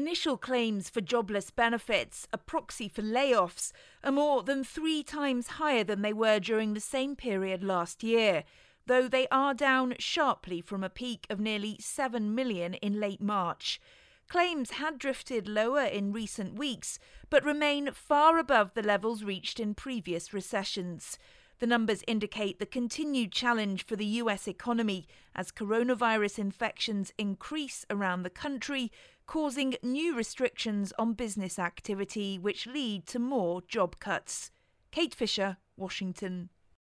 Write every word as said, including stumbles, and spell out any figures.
Initial claims for jobless benefits, a proxy for layoffs, are more than three times higher than they were during the same period last year, though they are down sharply from a peak of nearly seven million in late March. Claims had drifted lower in recent weeks, but remain far above the levels reached in previous recessions. The numbers indicate the continued challenge for the U S economy as coronavirus infections increase around the country, causing new restrictions on business activity which lead to more job cuts. Kate Fisher, Washington.